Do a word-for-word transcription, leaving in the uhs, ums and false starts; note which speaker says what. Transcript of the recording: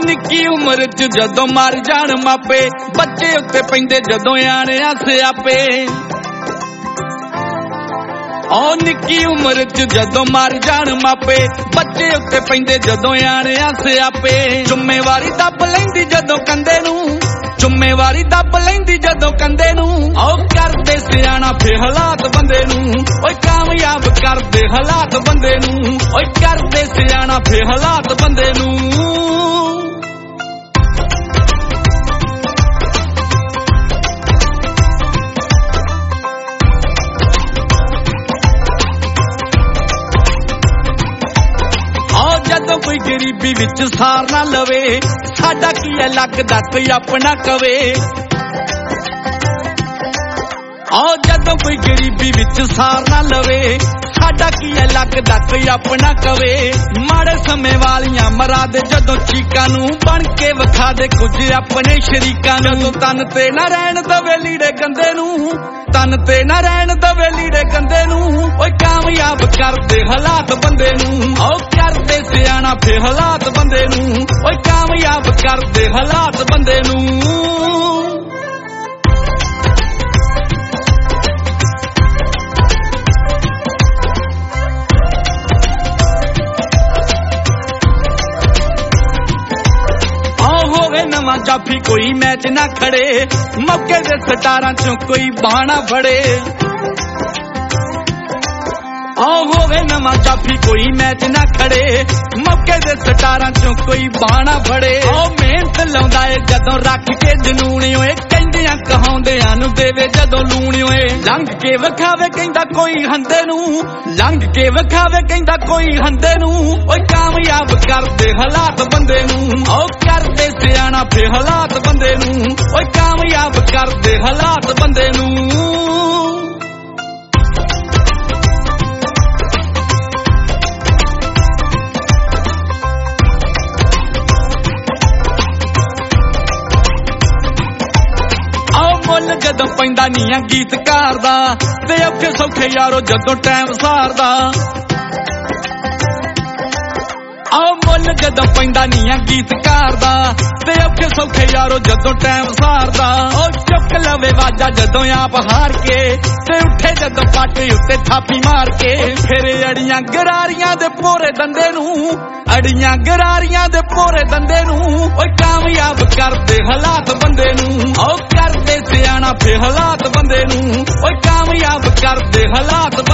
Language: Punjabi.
Speaker 1: ਨਿੱਕੀ ਉਮਰ ਚ ਜਦੋਂ ਮਰ ਜਾਣ ਮਾਪੇ, ਬੱਚੇ ਉੱਤੇ ਪੈਂਦੇ ਜਦੋਂ ਆਣਿਆ ਸਿਆਪੇ। ਓ ਨਿੱਕੀ ਉਮਰ ਚ ਜਦੋਂ ਮਰ ਜਾਣ ਮਾਪੇ, ਬੱਚੇ ਉੱਤੇ ਪੈਂਦੇ ਜਦੋਂ ਆਣਿਆ ਸਿਆਪੇ। ਜ਼ਿੰਮੇਵਾਰੀ ਦੱਬ ਲੈਂਦੀ ਜਦੋਂ ਕੰਦੇ ਨੂੰ, ਜ਼ਿੰਮੇਵਾਰੀ ਦੱਬ ਲੈਂਦੀ ਜਦੋਂ ਕੰਦੇ ਨੂੰ। ਓ ਕਰਦੇ ਸਿਆਣਾ ਫੇ ਹਾਲਾਤ ਬੰਦੇ ਨੂੰ, ਓਏ ਕਾਮਯਾਬ ਕਰਦੇ ਹਾਲਾਤ ਬੰਦੇ ਨੂੰ। ਓਏ ਕਰਦੇ ਸਿਆਣਾ ਫੇ ਹਾਲਾਤ ਬੰਦੇ ਨੂੰ। ਜਦੋਂ ਕੋਈ ਗਰੀਬੀ ਵਿੱਚ ਸਾਰ ਨਾ ਲਵੇ, ਸਾਡਾ ਕੀ ਹੈ ਲੱਗਦਾ ਕੋਈ ਆਪਣਾ ਕਵੇ। ਆਓ ਜਦੋਂ ਕੋਈ ਗਰੀਬੀ ਵਿੱਚ ਸਾਰ ਨਾ ਲਵੇ, ਸਾਡਾ ਕੀ ਹੈ ਲੱਗਦਾ ਕੋਈ ਆਪਣਾ ਕਵੇ। ਮਾੜੇ ਸਮੇਂ ਵਾਲੀਆਂ ਮਰਾ ਦੇ ਜਦੋਂ ਚੀਕਾਂ ਨੂੰ, ਬਣ ਕੇ ਵਿਖਾ ਦੇ ਕੁਝ ਆਪਣੇ ਸ਼ਰੀਕਾਂ ਨੂੰ। ਜਦੋਂ ਤਨ ਤੇ ਨਾ ਰਹਿਣ ਦਵੇ ਲੀੜੇ ਗੰਦੇ ਨੂੰ, ਤਨ ਤੇ ਨਾ ਰਹਿਣ ਦਵੇ ਲੀੜੇ ਗੰਦੇ ਨੂੰ। ਓਏ ਕਾਮਯਾਬ ਕਰਦੇ ਹਾਲਾਤ ਬੰਦੇ ਨੂੰ, ਓ ਕਰਦੇ ਸਿਆਣਾ ਫੇ ਹਾਲਾਤ ਬੰਦੇ ਨੂੰ। ਓਏ ਕਾਮਯਾਬ ਕਰਦੇ ਹਾਲਾਤ ਬੰਦੇ ਨੂੰ। ਨਵਾਂ ਜਾਫੀ ਕੋਈ ਮੈਚ ਨਾ ਖੜੇ, ਮੌਕੇ ਦੇ ਸਟਾਰਾਂ ਚੋਂ ਕੋਈ ਬਾਣਾ ਫੜੇ। ਆਓ ਹੋਵੇ ਨਵਾਂ ਜਾਫੀ ਕੋਈ ਮੈਚ ਨਾ ਖੜੇ, ਮੌਕੇ ਦੇ ਸਟਾਰਾਂ ਚੋਂ ਕੋਈ ਬਾਣਾ ਫੜੇ। ਓ ਮਿਹਨਤ ਲਾਉਂਦਾ ਏ ਜਦੋਂ ਰੱਖ ਕੇ ਜਨੂਨ, ਓਏ ਕਹਿੰਦਿਆਂ ਕਹਾਉਂਦਿਆਂ ਨੂੰ ਦੇਵੇ ਜਦੋਂ ਲੂਣ। ਓਏ ਲੰਘ ਕੇ ਵਿਖਾਵੇ ਕਹਿੰਦਾ ਕੋਈ ਹੰਦੇ ਨੂੰ, ਲੰਘ ਕੇ ਵਿਖਾਵੇ ਕਹਿੰਦਾ ਕੋਈ ਹੰਦੇ ਨੂੰ। ਓਏ ਕਾਮਯਾਬ ਕਰਦੇ ਹਾਲਾਤ ਬੰਦੇ ਨੂੰ, ਓ ਕਰਦੇ ਸਿਆਣਾ ਫੇ ਹਾਲਾਤ ਬੰਦੇ ਨੂੰ। ਓਏ ਕਾਮਯਾਬ ਕਰਦੇ ਹਾਲਾਤ ਬੰਦੇ ਨੂੰ। ਮੁੱਲ ਜਦੋਂ ਪੈਂਦਾ ਨੀ ਆ ਗੀਤਕਾਰ ਦਾ, ਤੇ ਔਖੇ ਸੌਖੇ ਯਾਰੋ ਜਦੋਂ ਟਾਈਮ ਸਾਰਦਾ। ਆਓ ਮੁੱਲ ਜਦੋਂ ਪੈਂਦਾ ਨੀ ਆ ਗੀਤਕਾਰ ਦਾ, ਤੇ ਔਖੇ ਸੌਖੇ ਯਾਰੋ ਜਦੋਂ ਟਾਈਮ ਸਾਰਦਾ। ਓ ਚੁੱਕ ਲਵੇ ਵਾਜਾ ਜਦੋਂ ਆਪ ਹਾਰ ਕੇ, ਤੇ ਉੱਠੇ ਜਦੋਂ ਪਾਟੇ ਉੱਤੇ ਥਾਪੀ ਮਾਰ ਕੇ। ਫਿਰ ਅੜੀਆਂ ਗਰਾਰੀਆਂ ਦੇ ਭੋਰੇ ਦੰਦੇ ਨੂੰ, ਅੜੀਆਂ ਗਰਾਰੀਆਂ ਦੇ ਭੋਰੇ ਦੰਦੇ ਨੂੰ। ਓਏ ਕਾਮਯਾਬ ਕਰਦੇ ਹਾਲਾਤ ਬੰਦੇ ਨੂੰ, ਓ ਕਰਦੇ ਸਿਆਣਾ ਫੇ ਹਾਲਾਤ ਬੰਦੇ ਨੂੰ। ਓਏ ਕਾਮਯਾਬ ਕਰਦੇ ਹਾਲਾਤ